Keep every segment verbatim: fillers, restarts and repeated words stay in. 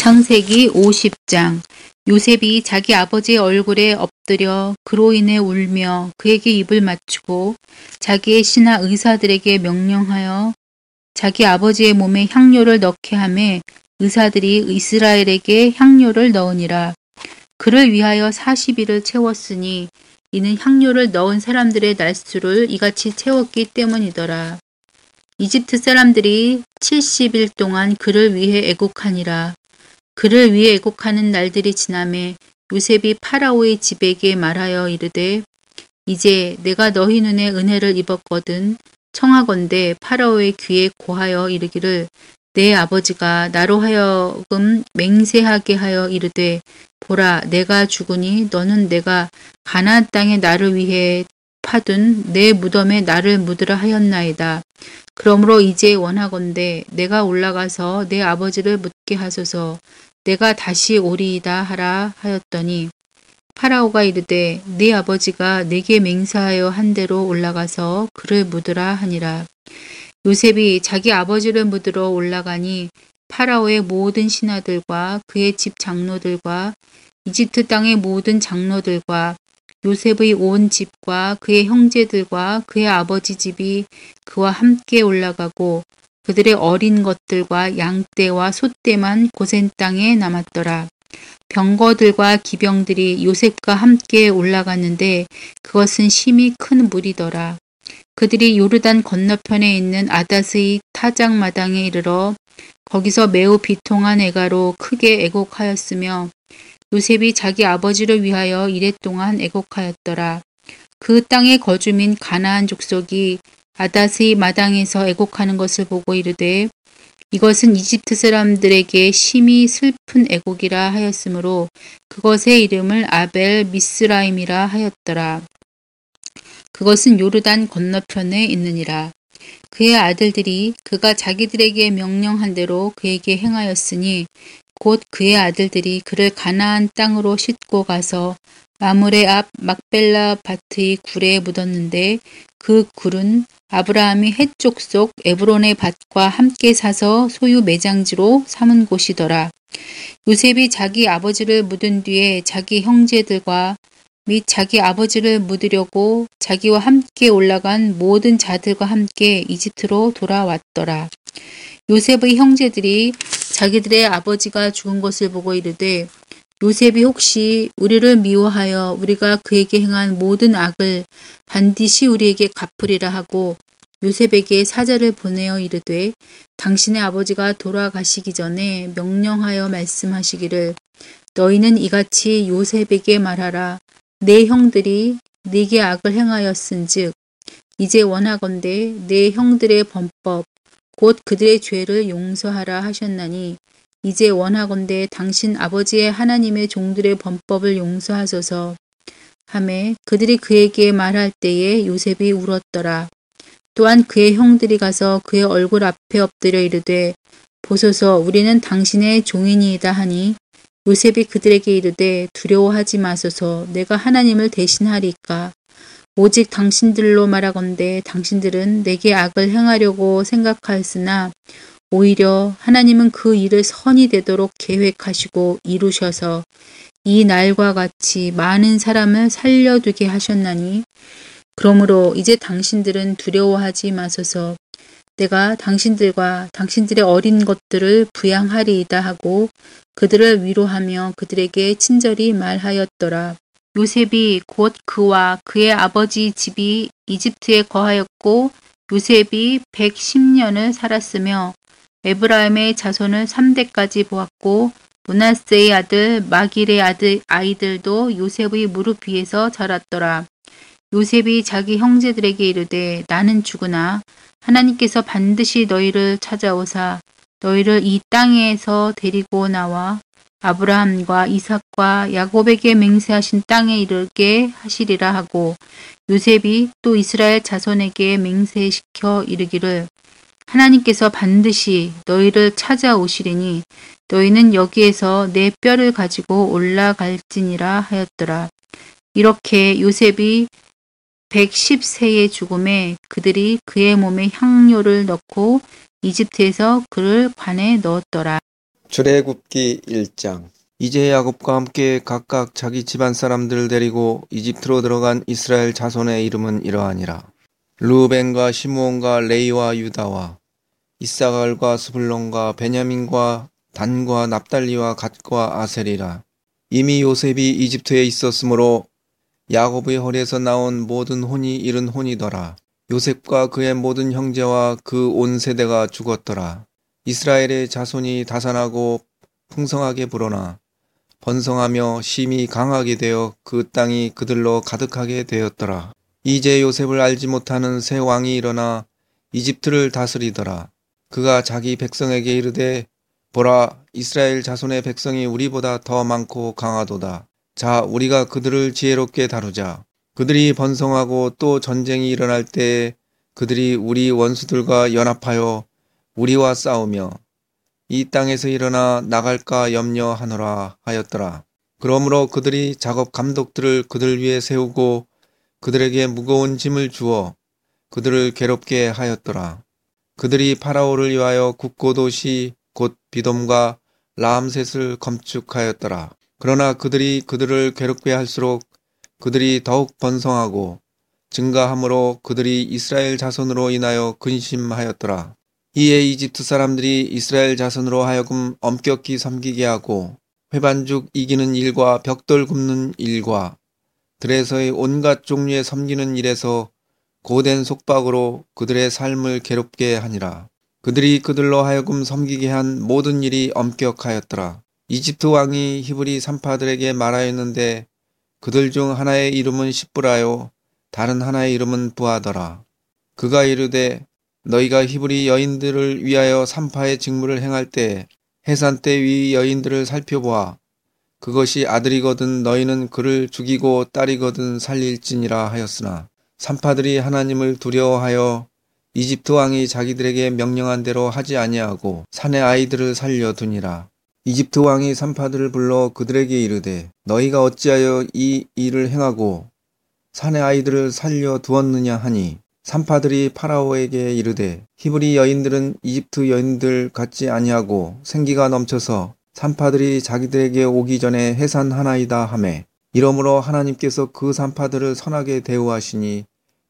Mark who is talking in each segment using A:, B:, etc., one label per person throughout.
A: 창세기 오십 장. 요셉이 자기 아버지의 얼굴에 엎드려 그로 인해 울며 그에게 입을 맞추고 자기의 신하 의사들에게 명령하여 자기 아버지의 몸에 향료를 넣게 하매 의사들이 이스라엘에게 향료를 넣으니라. 그를 위하여 사십 일을 채웠으니 이는 향료를 넣은 사람들의 날수를 이같이 채웠기 때문이더라. 이집트 사람들이 칠십 일 동안 그를 위해 애곡하니라. 그를 위해 애곡하는 날들이 지나매 요셉이 파라오의 집에게 말하여 이르되 이제 내가 너희 눈에 은혜를 입었거든 청하건대 파라오의 귀에 고하여 이르기를 내 아버지가 나로 하여금 맹세하게 하여 이르되 보라 내가 죽으니 너는 내가 가나안 땅에 나를 위해 파둔 내 무덤에 나를 묻으라 하였나이다. 그러므로 이제 원하건대 내가 올라가서 내 아버지를 묻게 하소서. 내가 다시 오리이다 하라 하였더니 파라오가 이르되 네 아버지가 내게 맹세하여 한 대로 올라가서 그를 묻으라 하니라. 요셉이 자기 아버지를 묻으러 올라가니 파라오의 모든 신하들과 그의 집 장로들과 이집트 땅의 모든 장로들과 요셉의 온 집과 그의 형제들과 그의 아버지 집이 그와 함께 올라가고 그들의 어린 것들과 양떼와 소떼만 고센 땅에 남았더라. 병거들과 기병들이 요셉과 함께 올라갔는데 그것은 심히 큰 무리더라. 그들이 요르단 건너편에 있는 아닷의 타작마당에 이르러 거기서 매우 비통한 애가로 크게 애곡하였으며 요셉이 자기 아버지를 위하여 이랫동안 애곡하였더라. 그 땅의 거주민 가나안 족속이 아닷의 마당에서 애곡하는 것을 보고 이르되 이것은 이집트 사람들에게 심히 슬픈 애곡이라 하였으므로 그것의 이름을 아벨 미스라임이라 하였더라. 그것은 요르단 건너편에 있느니라. 그의 아들들이 그가 자기들에게 명령한 대로 그에게 행하였으니 곧 그의 아들들이 그를 가나안 땅으로 싣고 가서 마므레 앞 막벨라 밭의 굴에 묻었는데 그 굴은 아브라함이 헷 족속 에브론의 밭과 함께 사서 소유 매장지로 삼은 곳이더라. 요셉이 자기 아버지를 묻은 뒤에 자기 형제들과 및 자기 아버지를 묻으려고 자기와 함께 올라간 모든 자들과 함께 이집트로 돌아왔더라. 요셉의 형제들이 자기들의 아버지가 죽은 것을 보고 이르되 요셉이 혹시 우리를 미워하여 우리가 그에게 행한 모든 악을 반드시 우리에게 갚으리라 하고 요셉에게 사자를 보내어 이르되 당신의 아버지가 돌아가시기 전에 명령하여 말씀하시기를 너희는 이같이 요셉에게 말하라. 내 형들이 네게 악을 행하였은즉 이제 원하건대 내 형들의 범법 곧 그들의 죄를 용서하라 하셨나니 이제 원하건대 당신 아버지의 하나님의 종들의 범법을 용서하소서 하매 그들이 그에게 말할 때에 요셉이 울었더라. 또한 그의 형들이 가서 그의 얼굴 앞에 엎드려 이르되 보소서 우리는 당신의 종이니이다 하니 요셉이 그들에게 이르되 두려워하지 마소서 내가 하나님을 대신하리까 오직 당신들로 말하건대 당신들은 내게 악을 행하려고 생각하였으나 오히려 하나님은 그 일을 선이 되도록 계획하시고 이루셔서 이 날과 같이 많은 사람을 살려두게 하셨나니 그러므로 이제 당신들은 두려워하지 마소서 내가 당신들과 당신들의 어린 것들을 부양하리이다 하고 그들을 위로하며 그들에게 친절히 말하였더라. 요셉이 곧 그와 그의 아버지 집이 이집트에 거하였고 요셉이 백십 년을 살았으며 에브라임의 자손을 삼 대까지 보았고 므낫세의 아들 마길의 아들 아이들도 요셉의 무릎 위에서 자랐더라. 요셉이 자기 형제들에게 이르되 나는 죽으나 하나님께서 반드시 너희를 찾아오사 너희를 이 땅에서 데리고 나와 아브라함과 이삭과 야곱에게 맹세하신 땅에 이르게 하시리라 하고 요셉이 또 이스라엘 자손에게 맹세시켜 이르기를 하나님께서 반드시 너희를 찾아오시리니 너희는 여기에서 내 뼈를 가지고 올라갈지니라 하였더라. 이렇게 요셉이 백십 세의 죽음에 그들이 그의 몸에 향료를 넣고 이집트에서 그를 관에 넣었더라.
B: 출애굽기 일 장. 이제 야곱과 함께 각각 자기 집안 사람들을 데리고 이집트로 들어간 이스라엘 자손의 이름은 이러하니라. 르우벤과 시므온과 레이와 유다와 이사갈과 스불론과 베냐민과 단과 납달리와 갓과 아셀이라. 이미 요셉이 이집트에 있었으므로 야곱의 허리에서 나온 모든 혼이 이른 혼이더라. 요셉과 그의 모든 형제와 그 온 세대가 죽었더라. 이스라엘의 자손이 다산하고 풍성하게 불어나 번성하며 심히 강하게 되어 그 땅이 그들로 가득하게 되었더라. 이제 요셉을 알지 못하는 새 왕이 일어나 이집트를 다스리더라. 그가 자기 백성에게 이르되 보라, 이스라엘 자손의 백성이 우리보다 더 많고 강하도다. 자, 우리가 그들을 지혜롭게 다루자. 그들이 번성하고 또 전쟁이 일어날 때에 그들이 우리 원수들과 연합하여 우리와 싸우며 이 땅에서 일어나 나갈까 염려하노라 하였더라. 그러므로 그들이 작업 감독들을 그들 위에 세우고 그들에게 무거운 짐을 주어 그들을 괴롭게 하였더라. 그들이 파라오를 위하여 국고도시 곧 비돔과 라암셋을 건축하였더라. 그러나 그들이 그들을 괴롭게 할수록 그들이 더욱 번성하고 증가함으로 그들이 이스라엘 자손으로 인하여 근심하였더라. 이에 이집트 사람들이 이스라엘 자손으로 하여금 엄격히 섬기게 하고 회반죽 이기는 일과 벽돌 굽는 일과 들에서의 온갖 종류의 섬기는 일에서 고된 속박으로 그들의 삶을 괴롭게 하니라. 그들이 그들로 하여금 섬기게 한 모든 일이 엄격하였더라. 이집트 왕이 히브리 산파들에게 말하였는데 그들 중 하나의 이름은 시브라요 다른 하나의 이름은 부하더라. 그가 이르되 너희가 히브리 여인들을 위하여 산파의 직무를 행할 때 해산대 위 여인들을 살펴보아. 그것이 아들이거든 너희는 그를 죽이고 딸이거든 살릴지니라 하였으나 산파들이 하나님을 두려워하여 이집트 왕이 자기들에게 명령한 대로 하지 아니하고 산의 아이들을 살려두니라. 이집트 왕이 산파들을 불러 그들에게 이르되 너희가 어찌하여 이 일을 행하고 산의 아이들을 살려두었느냐 하니 산파들이 파라오에게 이르되 히브리 여인들은 이집트 여인들 같지 아니하고 생기가 넘쳐서 산파들이 자기들에게 오기 전에 해산하나이다 하매 이러므로 하나님께서 그 산파들을 선하게 대우하시니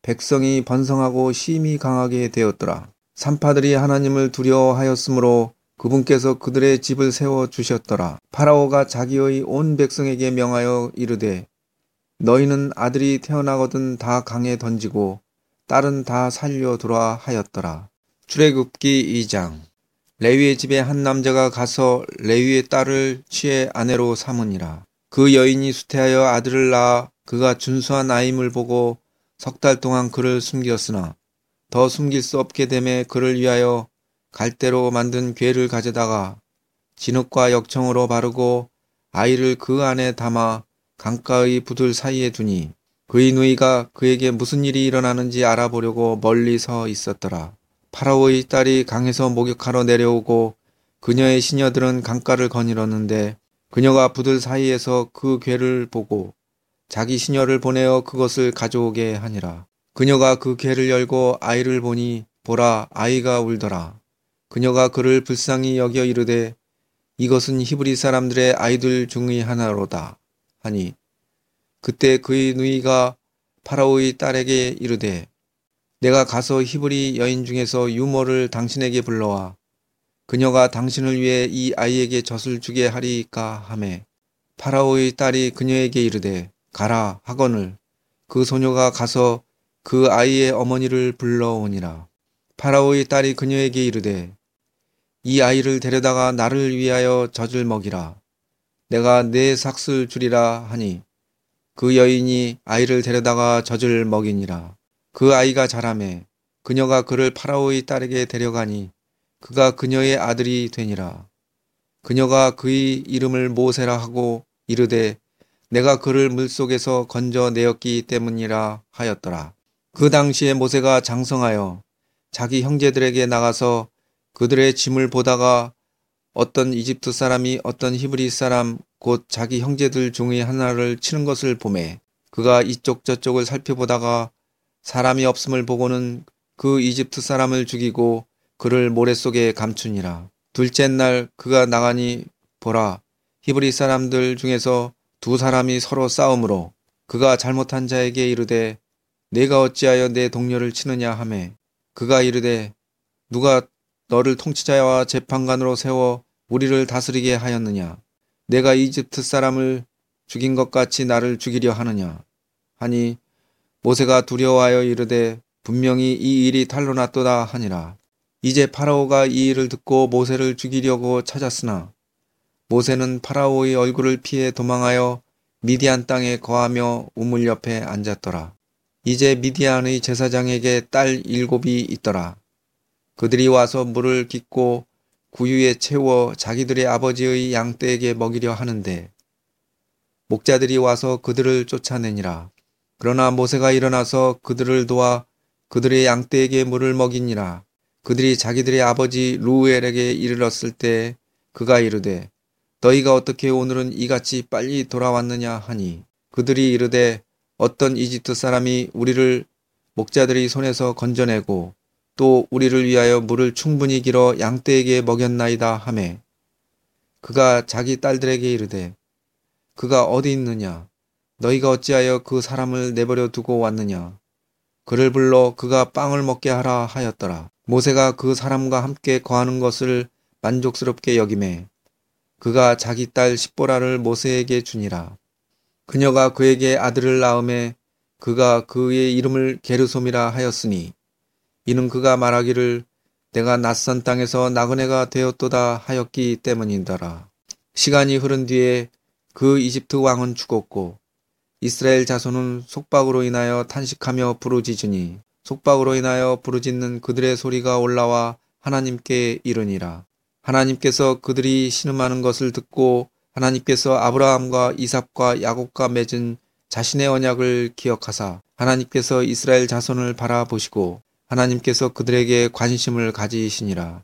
B: 백성이 번성하고 심히 강하게 되었더라. 산파들이 하나님을 두려워하였으므로 그분께서 그들의 집을 세워주셨더라. 파라오가 자기의 온 백성에게 명하여 이르되 너희는 아들이 태어나거든 다 강에 던지고 딸은 다 살려두라 하였더라. 출애굽기 이 장. 레위의 집에 한 남자가 가서 레위의 딸을 취해 아내로 삼으니라. 그 여인이 수태하여 아들을 낳아 그가 준수한 아임을 보고 석 달 동안 그를 숨겼으나 더 숨길 수 없게 되매 그를 위하여 갈대로 만든 궤를 가져다가 진흙과 역청으로 바르고 아이를 그 안에 담아 강가의 부들 사이에 두니 그의 누이가 그에게 무슨 일이 일어나는지 알아보려고 멀리 서 있었더라. 파라오의 딸이 강에서 목욕하러 내려오고 그녀의 시녀들은 강가를 거닐었는데 그녀가 부들 사이에서 그 궤를 보고 자기 시녀를 보내어 그것을 가져오게 하니라. 그녀가 그 궤를 열고 아이를 보니 보라 아이가 울더라. 그녀가 그를 불쌍히 여겨 이르되 이것은 히브리 사람들의 아이들 중의 하나로다 하니 그때 그의 누이가 파라오의 딸에게 이르되 내가 가서 히브리 여인 중에서 유모를 당신에게 불러와 그녀가 당신을 위해 이 아이에게 젖을 주게 하리까 하매 파라오의 딸이 그녀에게 이르되 가라 하거늘 그 소녀가 가서 그 아이의 어머니를 불러오니라. 파라오의 딸이 그녀에게 이르되 이 아이를 데려다가 나를 위하여 젖을 먹이라. 내가 네 삭슬 주리라 하니 그 여인이 아이를 데려다가 젖을 먹이니라. 그 아이가 자라매 그녀가 그를 파라오의 딸에게 데려가니 그가 그녀의 아들이 되니라. 그녀가 그의 이름을 모세라 하고 이르되 내가 그를 물속에서 건져내었기 때문이라 하였더라. 그 당시에 모세가 장성하여 자기 형제들에게 나가서 그들의 짐을 보다가 어떤 이집트 사람이 어떤 히브리 사람 곧 자기 형제들 중의 하나를 치는 것을 보매 그가 이쪽 저쪽을 살펴보다가 사람이 없음을 보고는 그 이집트 사람을 죽이고 그를 모래 속에 감추니라. 둘째 날 그가 나가니 보라, 히브리 사람들 중에서 두 사람이 서로 싸움으로 그가 잘못한 자에게 이르되 내가 어찌하여 내 동료를 치느냐 하매 그가 이르되 누가 너를 통치자와 재판관으로 세워 우리를 다스리게 하였느냐? 내가 이집트 사람을 죽인 것 같이 나를 죽이려 하느냐? 하니 모세가 두려워하여 이르되 분명히 이 일이 탄로났도다 하니라. 이제 파라오가 이 일을 듣고 모세를 죽이려고 찾았으나 모세는 파라오의 얼굴을 피해 도망하여 미디안 땅에 거하며 우물 옆에 앉았더라. 이제 미디안의 제사장에게 딸 일곱이 있더라. 그들이 와서 물을 깃고 구유에 채워 자기들의 아버지의 양떼에게 먹이려 하는데 목자들이 와서 그들을 쫓아내니라. 그러나 모세가 일어나서 그들을 도와 그들의 양떼에게 물을 먹이니라. 그들이 자기들의 아버지 루엘에게 이르렀을 때 그가 이르되 너희가 어떻게 오늘은 이같이 빨리 돌아왔느냐 하니 그들이 이르되 어떤 이집트 사람이 우리를 목자들의 손에서 건져내고 또 우리를 위하여 물을 충분히 길어 양떼에게 먹였나이다 하매 그가 자기 딸들에게 이르되 그가 어디 있느냐? 너희가 어찌하여 그 사람을 내버려 두고 왔느냐? 그를 불러 그가 빵을 먹게 하라 하였더라. 모세가 그 사람과 함께 거하는 것을 만족스럽게 여기매 그가 자기 딸 십보라를 모세에게 주니라. 그녀가 그에게 아들을 낳음에 그가 그의 이름을 게르솜이라 하였으니 이는 그가 말하기를 내가 낯선 땅에서 나그네가 되었도다 하였기 때문이더라. 시간이 흐른 뒤에 그 이집트 왕은 죽었고 이스라엘 자손은 속박으로 인하여 탄식하며 부르짖으니 속박으로 인하여 부르짖는 그들의 소리가 올라와 하나님께 이르니라. 하나님께서 그들이 신음하는 것을 듣고 하나님께서 아브라함과 이삭과 야곱과 맺은 자신의 언약을 기억하사 하나님께서 이스라엘 자손을 바라보시고 하나님께서 그들에게 관심을 가지시니라.